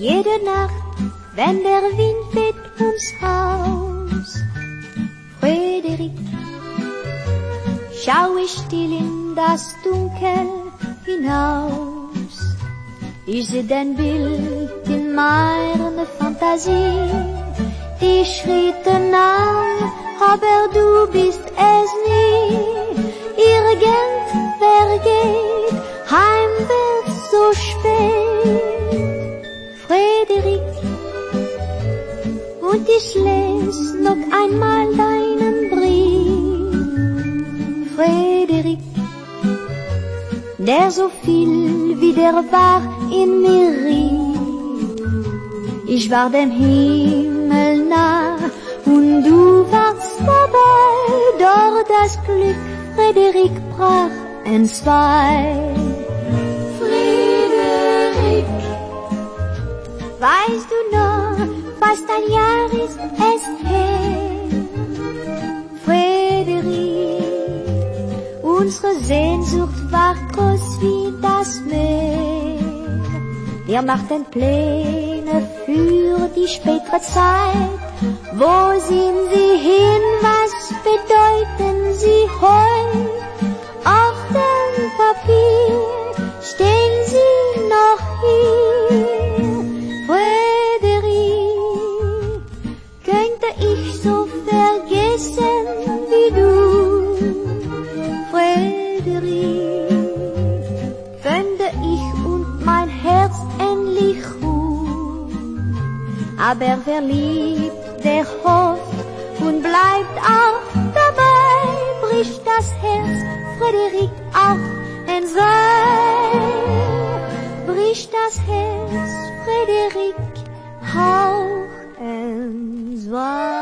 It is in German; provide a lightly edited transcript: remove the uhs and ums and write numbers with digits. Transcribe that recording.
Jede Nacht, wenn der Wind weht ums Haus. Frederik, schau ich still in das Dunkel hinaus. Ich seh dein Bild in meiner Fantasie, die Schritte nah, aber du bist es nie. Irgendwer geht heimwärts so spät. Frederik, und ich les noch einmal deinen Brief. Frederik, der so viel wie der war in mir rief. Ich war dem Himmel nah und du warst dabei, doch das Glück, Frederik, brach entzwei. Frederik, weißt du noch, fast ein Jahr ist es her. Frederik, unsere Sehnsucht war groß wie das Meer. Wir machten Pläne für die spätere Zeit. Wo sind sie hin, was bedeuten sie heute? Auf dem Papier stehen sie noch hier. Frederik, könnte ich so vergessen wie du? Frederik, könnte ich und mein Herz endlich ruhen? Aber wer liebt, der hofft und bleibt auch dabei, bricht das Herz, Frederik, auch entzwei. Bricht das Herz, Frederik, auch entzwei.